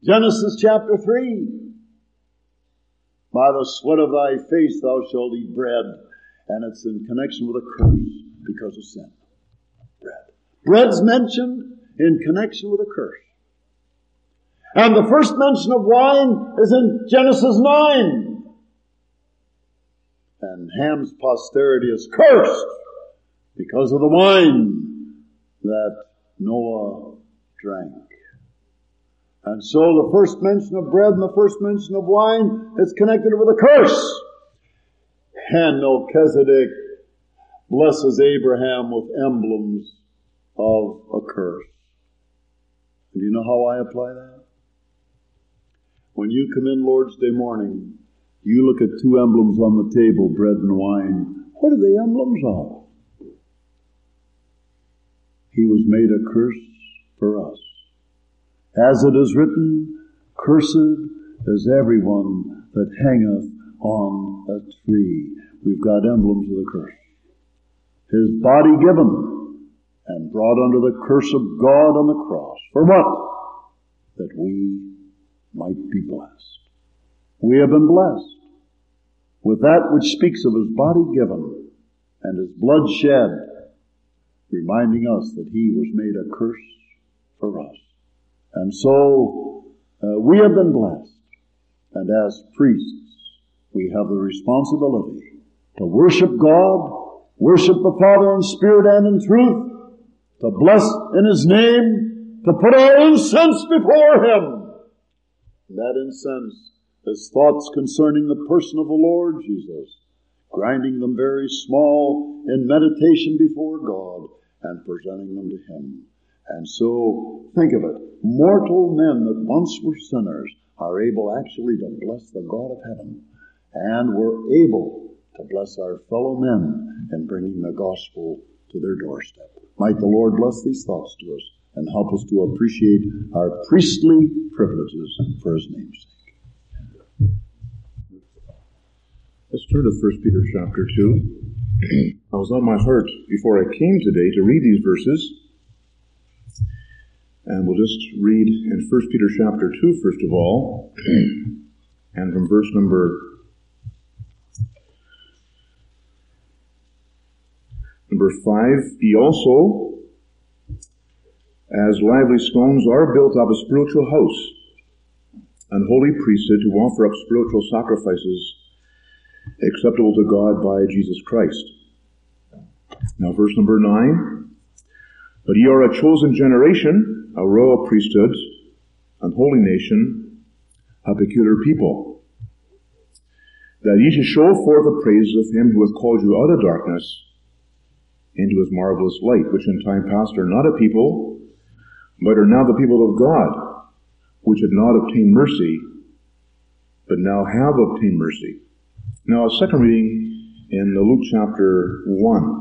Genesis chapter 3. By the sweat of thy face thou shalt eat bread. And it's in connection with a curse because of sin. Bread. Bread's mentioned in connection with a curse. And the first mention of wine is in Genesis 9. And Ham's posterity is cursed because of the wine that Noah drank. And so the first mention of bread and the first mention of wine is connected with a curse. And Melchizedek blesses Abraham with emblems of a curse. And do you know how I apply that? When you come in Lord's Day morning, you look at two emblems on the table, bread and wine. What are the emblems of? He was made a curse for us. As it is written, cursed is everyone that hangeth on a tree. We've got emblems of the curse. His body given and brought under the curse of God on the cross. For what? That we might be blessed. We have been blessed with that which speaks of His body given and His blood shed, reminding us that He was made a curse for us. And so, we have been blessed. And as priests, we have the responsibility to worship God, worship the Father in spirit and in truth, to bless in His name, to put our incense before Him. And that incense is thoughts concerning the person of the Lord Jesus, grinding them very small in meditation before God and presenting them to Him. And so, think of it. Mortal men that once were sinners are able actually to bless the God of heaven. And we're able to bless our fellow men in bringing the gospel to their doorstep. Might the Lord bless these thoughts to us and help us to appreciate our priestly privileges for His name's sake. Let's turn to 1 Peter chapter 2. It was on my heart before I came today to read these verses. And we'll just read in 1 Peter chapter 2, first of all, and from verse number 5. Ye also, as lively stones, are built up a spiritual house, an holy priesthood, to offer up spiritual sacrifices acceptable to God by Jesus Christ. Now verse number 9. But ye are a chosen generation, a royal priesthood, an holy nation, a peculiar people, that ye should show forth the praises of Him who hath called you out of darkness into His marvelous light, which in time past are not a people, but are now the people of God, which had not obtained mercy, but now have obtained mercy. Now, a second reading in Luke chapter 1.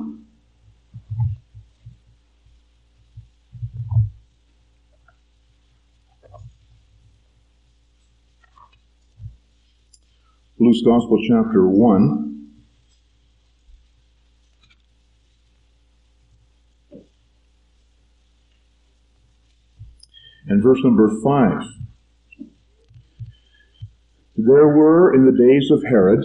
Luke's Gospel, chapter 1. And verse number 5. There were in the days of Herod,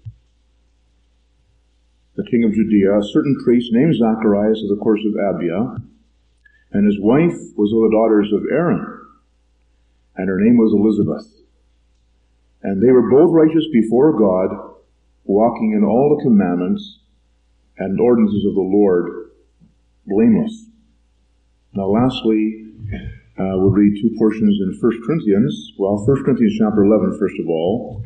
the king of Judea, a certain priest named Zacharias of the course of Abia, and his wife was of the daughters of Aaron, and her name was Elizabeth. And they were both righteous before God, walking in all the commandments and ordinances of the Lord, blameless. Now lastly, we'll read two portions in 1 Corinthians. Well, 1 Corinthians chapter 11, first of all.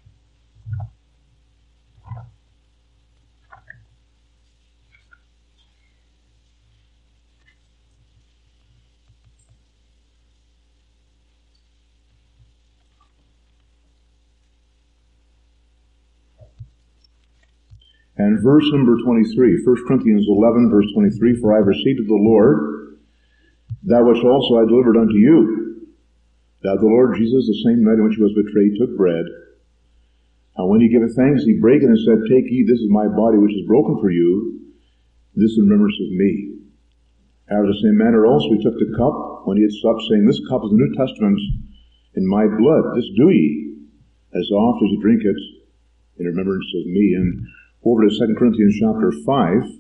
And verse number 23, 1 Corinthians 11, verse 23, For I have received of the Lord that which also I delivered unto you, that the Lord Jesus, the same night in which He was betrayed, took bread. And when He gave thanks, He brake it and said, Take, eat, this is my body, which is broken for you. This in remembrance of me. After the same manner also He took the cup when He had supped, saying, This cup is the New Testament in my blood. This do ye, as oft as you drink it, in remembrance of me. And over to 2 Corinthians chapter 5.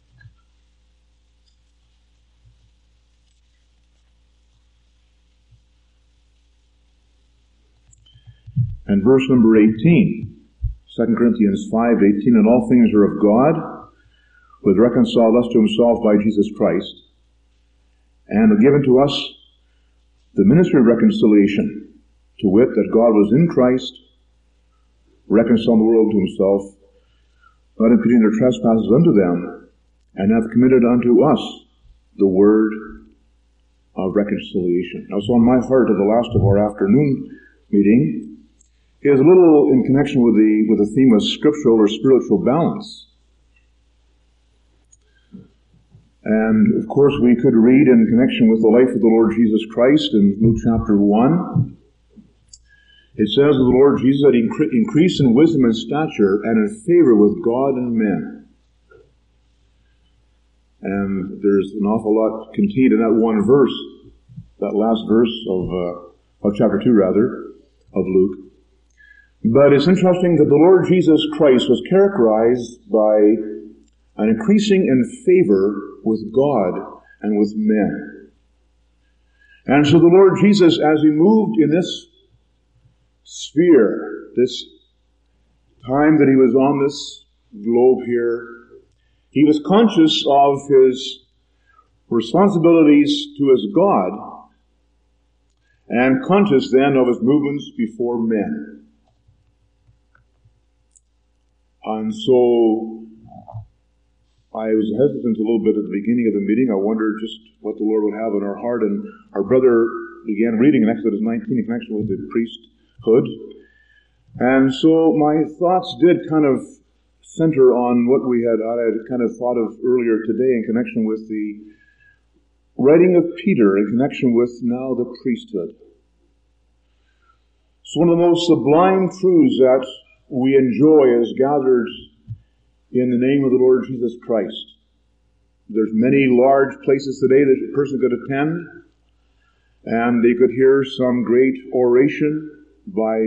And verse number 18. 2 Corinthians 5:18, and all things are of God, who hath reconciled us to himself by Jesus Christ, and hath given to us the ministry of reconciliation, to wit, that God was in Christ, reconciling the world to himself, not imputing their trespasses unto them, and hath committed unto us the word of reconciliation. Now, so on my heart of the last of our afternoon meeting is a little in connection with the theme of scriptural or spiritual balance. And, of course, we could read in connection with the life of the Lord Jesus Christ in Luke chapter 1. It says of the Lord Jesus that he increased in wisdom and stature and in favor with God and men. And there's an awful lot contained in that one verse, that last verse of chapter 2, rather, of Luke. But it's interesting that the Lord Jesus Christ was characterized by an increasing in favor with God and with men. And so the Lord Jesus, as he moved in this sphere, this time that he was on this globe here, he was conscious of his responsibilities to his God and conscious then of his movements before men. And so I was hesitant a little bit at the beginning of the meeting. I wondered just what the Lord would have in our heart. And our brother began reading in Exodus 19 in connection with the priesthood. And so my thoughts did kind of center on what I had kind of thought of earlier today in connection with the writing of Peter in connection with now the priesthood. It's one of the most sublime truths that we enjoy as gathered in the name of the Lord Jesus Christ. There's many large places today that a person could attend, and they could hear some great oration by,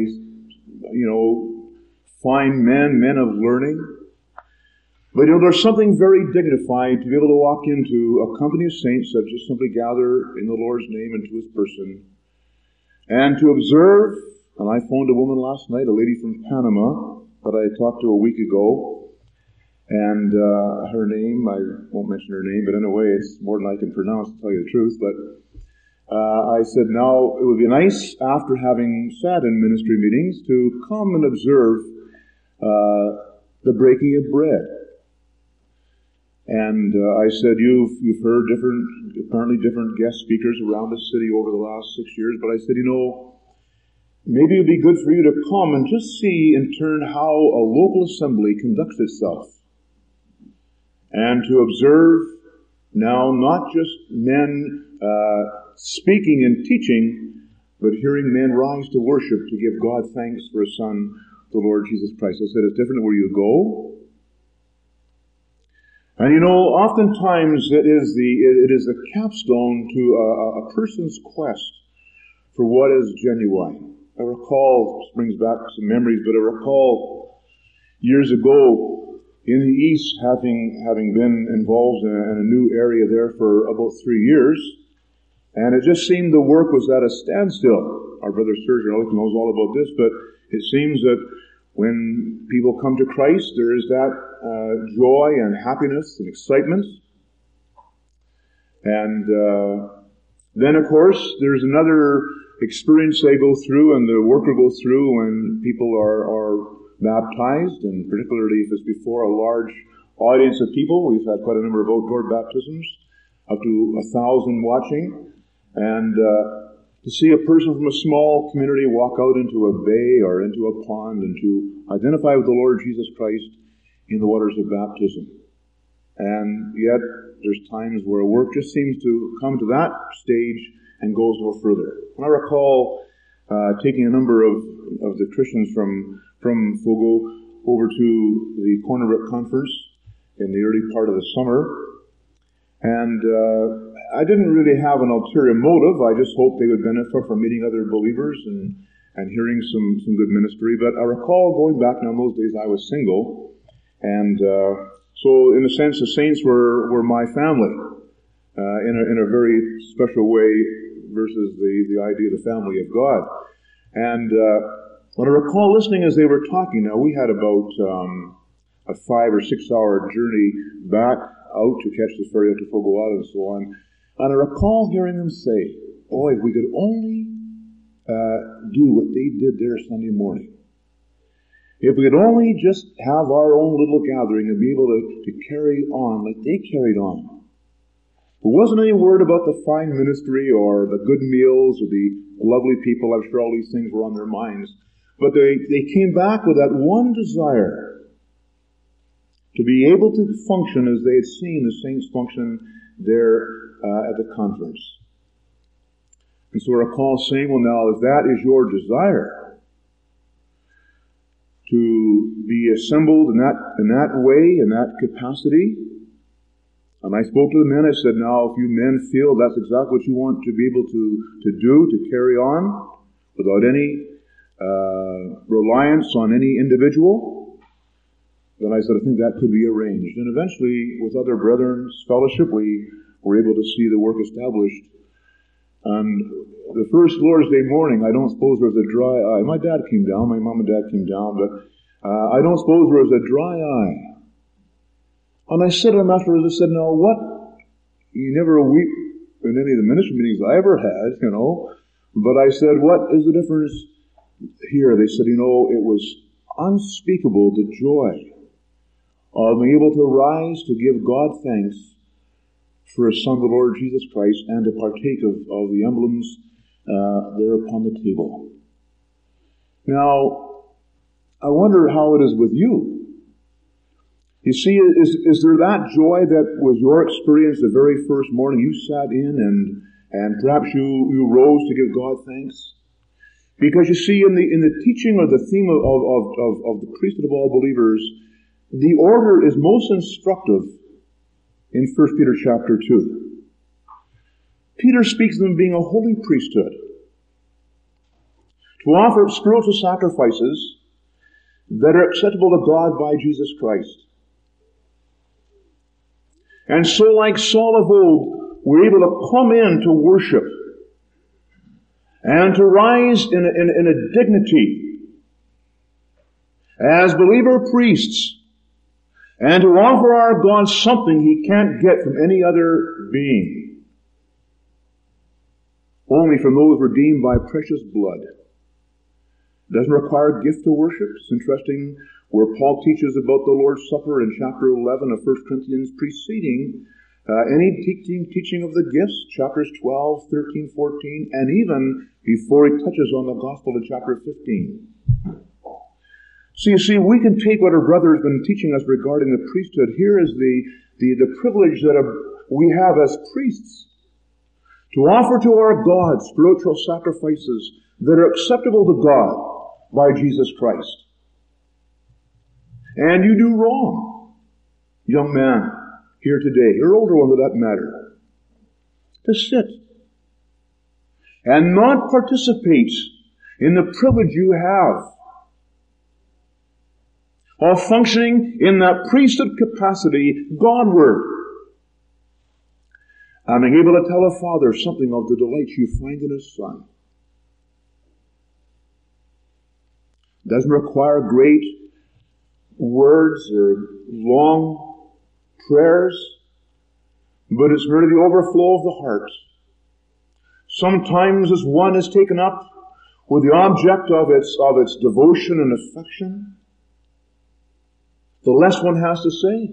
fine men of learning. But there's something very dignified to be able to walk into a company of saints that just simply gather in the Lord's name and to his person, and to observe. And I phoned a woman last night, a lady from Panama, that I talked to a week ago. And her name, I won't mention her name, but in a way it's more than I can pronounce, to tell you the truth. But I said, now, it would be nice, after having sat in ministry meetings, to come and observe the breaking of bread. And I said, you've heard apparently different guest speakers around the city over the last 6 years, but I said, maybe it would be good for you to come and just see in turn how a local assembly conducts itself. And to observe now not just men speaking and teaching, but hearing men rise to worship, to give God thanks for his Son, the Lord Jesus Christ. I said, it's different where you go. And oftentimes it is the capstone to a person's quest for what is genuine. I recall, this brings back some memories, but I recall years ago in the East having been involved in a new area there for about 3 years, and it just seemed the work was at a standstill. Our brother Serge knows all about this, but it seems that when people come to Christ, there is that joy and happiness and excitement. And then, of course, there's another experience they go through and the worker goes through when people are baptized, and particularly if it's before a large audience of people. We've had quite a number of outdoor baptisms, up to 1,000 watching. And to see a person from a small community walk out into a bay or into a pond and to identify with the Lord Jesus Christ in the waters of baptism. And yet, there's times where work just seems to come to that stage and goes no further. And I recall taking a number of the Christians from Fogo over to the Corner Brook Conference in the early part of the summer, and I didn't really have an ulterior motive. I just hoped they would benefit from meeting other believers and hearing some good ministry. But I recall going back now, in those days I was single, and so in a sense the saints were my family in a very special way versus the idea of the family of God. And what I recall listening as they were talking, now we had about a 5 or 6 hour journey back out to catch the ferry out to Fogoada and so on. And I recall hearing them say, boy, if we could only do what they did there Sunday morning. If we could only just have our own little gathering and be able to carry on like they carried on. There wasn't any word about the fine ministry or the good meals or the lovely people. I'm sure all these things were on their minds. But they came back with that one desire to be able to function as they had seen the saints function there at the conference. And so I recall saying, well now, if that is your desire to be assembled in that way, in that capacity, and I spoke to the men, I said, now if you men feel that's exactly what you want to be able to do, to carry on, without any reliance on any individual, then I said, I think that could be arranged. And eventually, with other brethren's fellowship, we were able to see the work established. And the first Lord's Day morning, I don't suppose there was a dry eye. My dad came down, my mom and dad came down, but I don't suppose there was a dry eye. And I said to him afterwards, I said, now what? You never weep in any of the ministry meetings I ever had, But I said, what is the difference here? They said, it was unspeakable, the joy of being able to rise to give God thanks for His Son, the Lord Jesus Christ, and to partake of the emblems there upon the table. Now, I wonder how it is with you. You see, is there that joy that was your experience the very first morning you sat in and perhaps you rose to give God thanks? Because you see, in the teaching or the theme of the priesthood of all believers, the order is most instructive in 1 Peter chapter 2. Peter speaks of them being a holy priesthood, to offer spiritual sacrifices that are acceptable to God by Jesus Christ. And so, like Saul of old, we're able to come in to worship and to rise in a dignity as believer priests and to offer our God something He can't get from any other being, only from those redeemed by precious blood. It doesn't require a gift to worship. It's interesting where Paul teaches about the Lord's Supper in chapter 11 of 1 Corinthians, preceding any teaching of the gifts, chapters 12, 13, 14, and even before he touches on the gospel in chapter 15. So you see, we can take what our brother has been teaching us regarding the priesthood. Here is the privilege that we have as priests to offer to our God spiritual sacrifices that are acceptable to God by Jesus Christ. And you do wrong, young man here today, or older one for that matter, to sit and not participate in the privilege you have of functioning in that priesthood capacity Godward, and being able to tell a father something of the delights you find in His Son. It doesn't require great words or long prayers, but it's merely the overflow of the heart. Sometimes as one is taken up with the object of its devotion and affection, the less one has to say.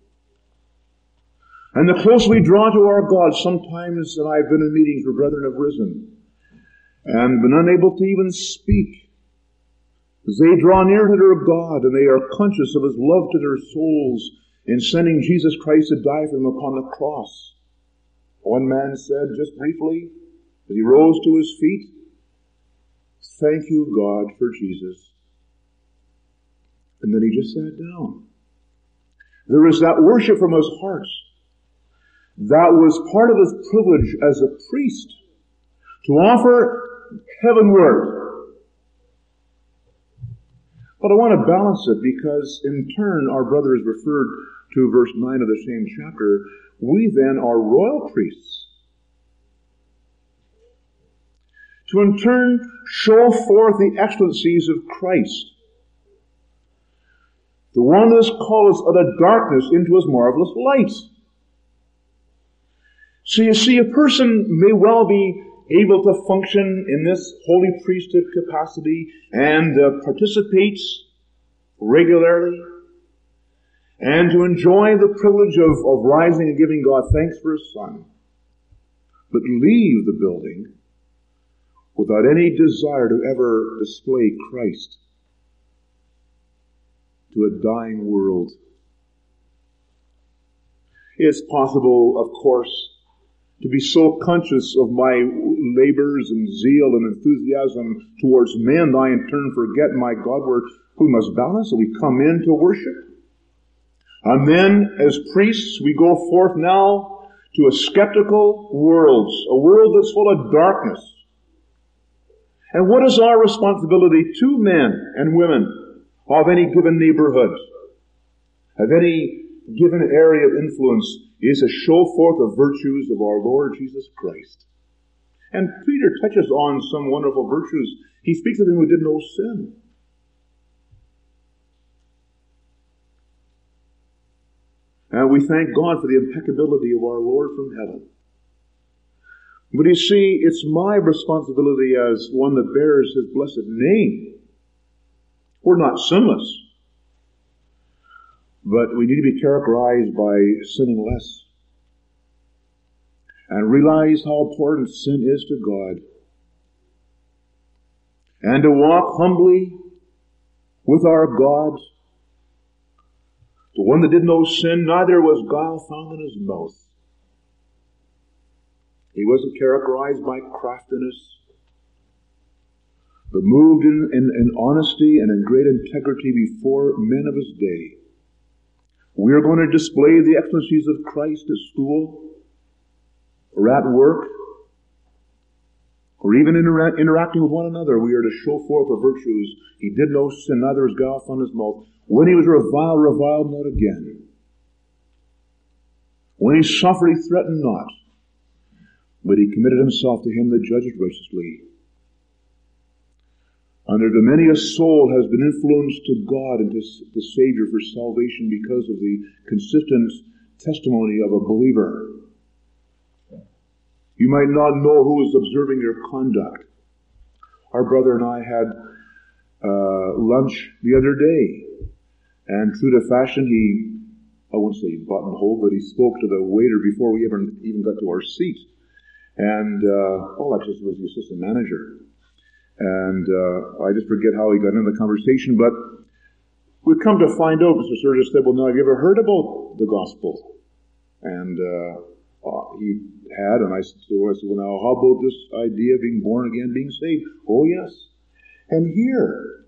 And the closer we draw to our God, sometimes, and I've been in meetings where brethren have risen and been unable to even speak, as they draw near to their God and they are conscious of His love to their souls in sending Jesus Christ to die for them upon the cross. One man said, just briefly, as he rose to his feet, "Thank you, God, for Jesus." And then he just sat down. There is that worship from his heart That was part of his privilege as a priest, to offer heavenward. But I want to balance it, because in turn our brother is referred to verse 9 of the same chapter. We then are royal priests, to in turn show forth the excellencies of Christ, the one that has called us out of darkness into his marvelous light. So you see, a person may well be able to function in this holy priesthood capacity and participate regularly, and to enjoy the privilege of rising and giving God thanks for his Son, but leave the building without any desire to ever display Christ to a dying world. It's possible, of course, to be so conscious of my labors and zeal and enthusiasm towards men that I in turn forget my God. We must balance, so we come in to worship. And then, as priests, we go forth now to a skeptical world, a world that's full of darkness. And what is our responsibility to men and women of any given neighborhood, of any given area of influence, is to show forth the virtues of our Lord Jesus Christ. And Peter touches on some wonderful virtues. He speaks of him who did no sin. And we thank God for the impeccability of our Lord from heaven. But you see, it's my responsibility as one that bears his blessed name. We're not sinless, but we need to be characterized by sinning less and realize how important sin is to God, and to walk humbly with our God, the one that did no sin, neither was guile found in his mouth. He wasn't characterized by craftiness, but moved in honesty and in great integrity before men of his day. We are going to display the excellencies of Christ at school, or at work, or even interacting with one another. We are to show forth the virtues. He did no sin, neither was guile found in his mouth. When he was reviled not again. When he suffered, he threatened not, but he committed himself to him that judges righteously. Under the many a soul has been influenced to God and to the Savior for salvation because of the consistent testimony of a believer. You might not know who is observing your conduct. Our brother and I had lunch the other day, and true to fashion, I won't say buttonhole, but he spoke to the waiter before we even got to our seat. And, actually, it was the assistant manager. And I just forget how he got into the conversation, but we come to find out, Mr. Sturgis said, well, now, have you ever heard about the gospel? And he had, and I said, well, now, how about this idea of being born again, being saved? Oh, yes. And here,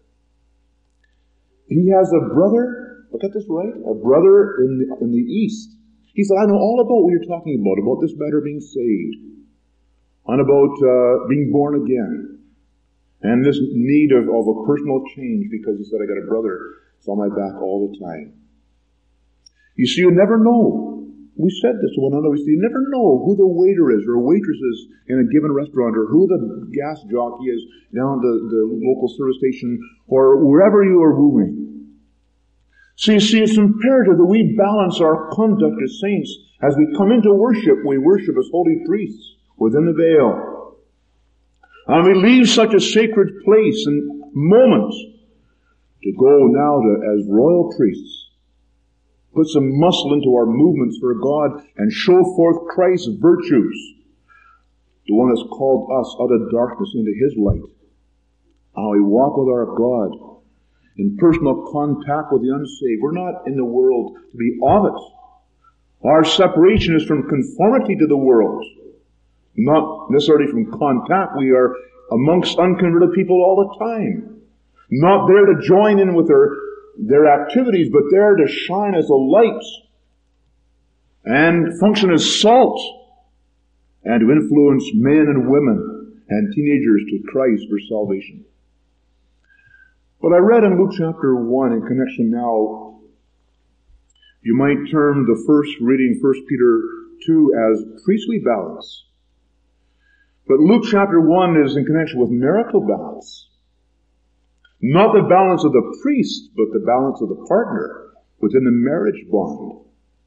he has a brother, look at this right, a brother in the East. He said, I know all about what you're talking about this matter of being saved, and about being born again. And this need of a personal change, because he said, I got a brother that's on my back all the time. You see, you never know. We said this to one another. We said, you never know who the waiter is or waitress is in a given restaurant, or who the gas jockey is down at the local service station, or wherever you are moving. So you see, it's imperative that we balance our conduct as saints. As we come into worship, we worship as holy priests within the veil. And we leave such a sacred place and moment to go now as royal priests, put some muscle into our movements for God, and show forth Christ's virtues, the one that's called us out of darkness into his light. How we walk with our God in personal contact with the unsaved. We're not in the world to be of it. Our separation is from conformity to the world, not necessarily from contact. We are amongst unconverted people all the time. Not there to join in with their activities, but there to shine as a light and function as salt, and to influence men and women and teenagers to Christ for salvation. But I read in Luke chapter 1 in connection now, you might term the first reading, 1 Peter 2, as priestly balance. But Luke chapter 1 is in connection with marital balance. Not the balance of the priest, but the balance of the partner within the marriage bond.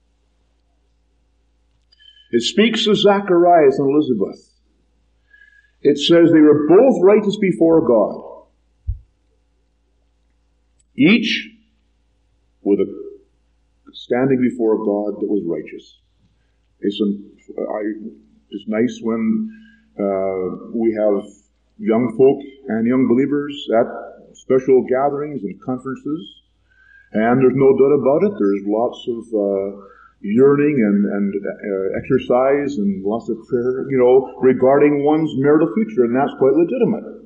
It speaks of Zacharias and Elizabeth. It says they were both righteous before God. Each with a standing before God that was righteous. It's nice when we have young folk and young believers at special gatherings and conferences. And there's no doubt about it. There's lots of yearning and exercise and lots of prayer, regarding one's marital future, and that's quite legitimate.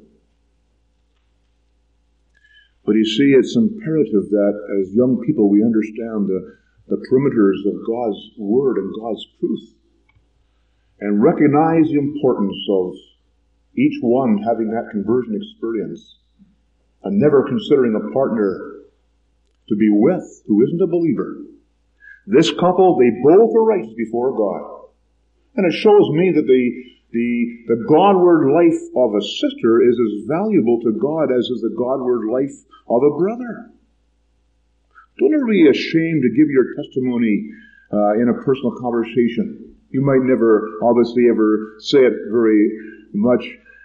But you see, it's imperative that as young people we understand the perimeters of God's Word and God's truth, and recognize the importance of each one having that conversion experience, and never considering a partner to be with who isn't a believer. This couple, they both are righteous before God. And it shows me that the Godward life of a sister is as valuable to God as is the Godward life of a brother. Don't ever be ashamed to give your testimony in a personal conversation. You might never, obviously, ever say it very much,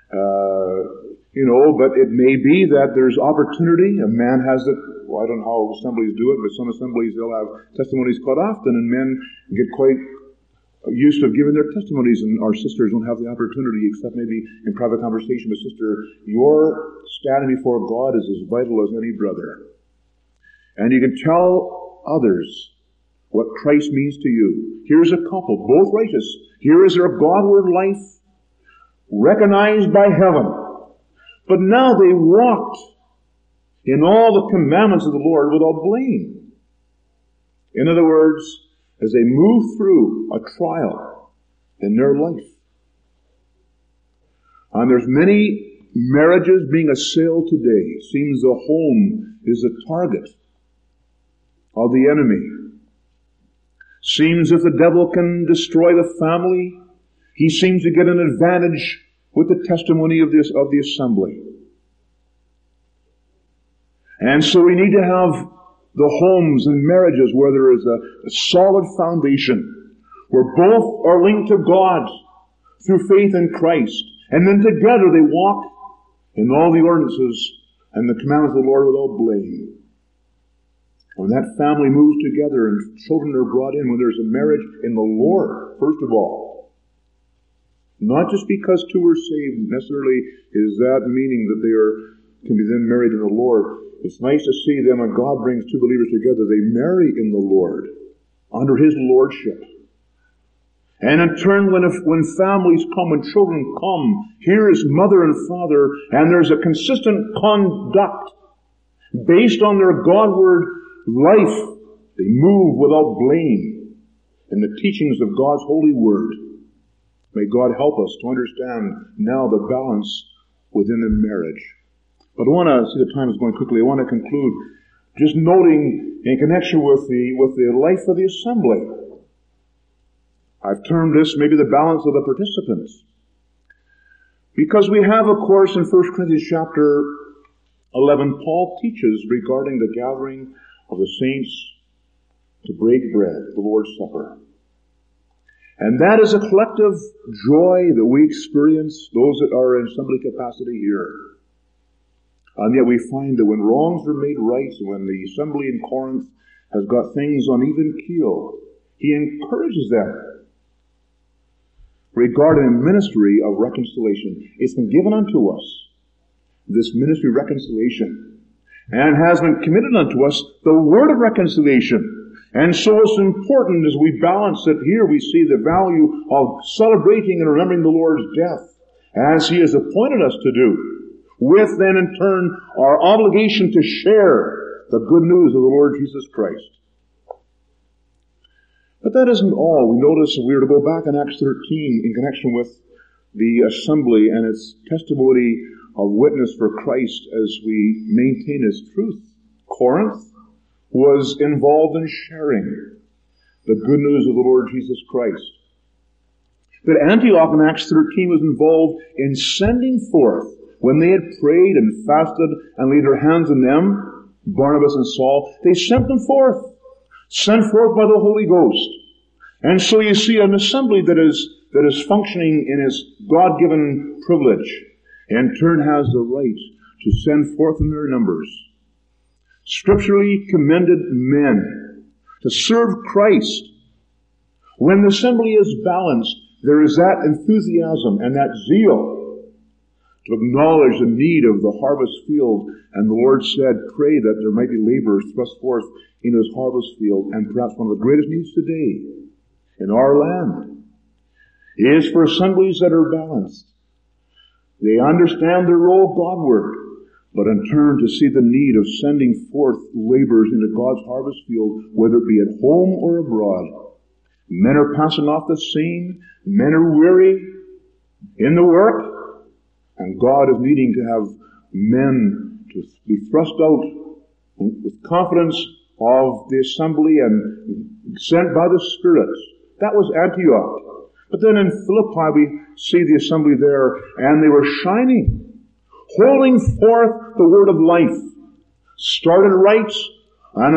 but it may be that there's opportunity. A man has it. Well, I don't know how assemblies do it, but some assemblies, they'll have testimonies quite often, and men get quite used to giving their testimonies, and our sisters don't have the opportunity, except maybe in private conversation with sister. Your standing before God is as vital as any brother. And you can tell others what Christ means to you. Here's a couple, both righteous. Here is their Godward life, recognized by heaven. But now they walked in all the commandments of the Lord without blame. In other words, as they move through a trial in their life. And there's many marriages being assailed today. It seems the home is the target of the enemy. Seems if the devil can destroy the family, he seems to get an advantage with the testimony of the assembly. And so we need to have the homes and marriages where there is a solid foundation, where both are linked to God through faith in Christ, and then together they walk in all the ordinances and the commandments of the Lord without blame. When that family moves together and children are brought in, when there's a marriage in the Lord, first of all, not just because two are saved necessarily is that meaning that they can be then married in the Lord. It's nice to see them when God brings two believers together, they marry in the Lord, under His Lordship. And in turn, when families come, when children come, here is mother and father, and there's a consistent conduct based on their Godward life. They move without blame in the teachings of God's holy word. May God help us to understand now the balance within the marriage. But I want to see the time is going quickly. I want to conclude just noting in connection with the life of the assembly. I've termed this maybe the balance of the participants. Because we have, of course, in 1 Corinthians chapter 11, Paul teaches regarding the gathering of the saints to break bread, the Lord's Supper. And that is a collective joy that we experience, those that are in assembly capacity here. And yet we find that when wrongs are made right, and when the assembly in Corinth has got things on even keel, he encourages them regarding the ministry of reconciliation. It's been given unto us, this ministry of reconciliation, and has been committed unto us the word of reconciliation. And so it's important as we balance it here, we see the value of celebrating and remembering the Lord's death, as He has appointed us to do, with then in turn our obligation to share the good news of the Lord Jesus Christ. But that isn't all. We notice we are to go back in Acts 13 in connection with the assembly and its testimony of witness for Christ as we maintain His truth. Corinth was involved in sharing the good news of the Lord Jesus Christ. But Antioch in Acts 13 was involved in sending forth, when they had prayed and fasted and laid their hands on them, Barnabas and Saul, they sent them forth, sent forth by the Holy Ghost. And so you see an assembly that is functioning in its God-given privilege, in turn has the right to send forth in their numbers scripturally commended men to serve Christ. When the assembly is balanced, there is that enthusiasm and that zeal to acknowledge the need of the harvest field. And the Lord said, pray that there might be laborers thrust forth in His harvest field. And perhaps one of the greatest needs today in our land is for assemblies that are balanced. They understand their role Godward, but in turn to see the need of sending forth laborers into God's harvest field, whether it be at home or abroad. Men are passing off the scene. Men are weary in the work. And God is needing to have men to be thrust out with confidence of the assembly and sent by the Spirit. That was Antioch. But then in Philippi we see the assembly there, and they were shining, holding forth the word of life, started right and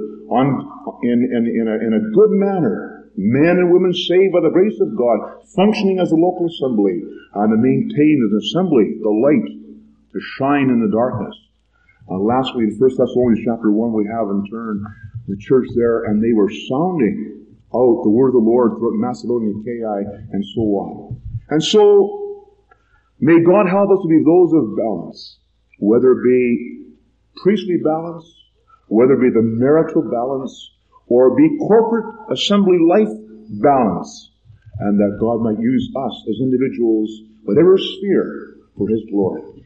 in a good manner. Men and women saved by the grace of God, functioning as a local assembly, and to maintain an assembly, the light, to shine in the darkness. Lastly, in 1 Thessalonians chapter 1, we have in turn the church there, and they were sounding out the word of the Lord throughout Macedonia, Achaia, and so on. And so, may God help us to be those of balance, whether it be priestly balance, whether it be the marital balance, or be corporate assembly life balance, and that God might use us as individuals, whatever sphere, for His glory.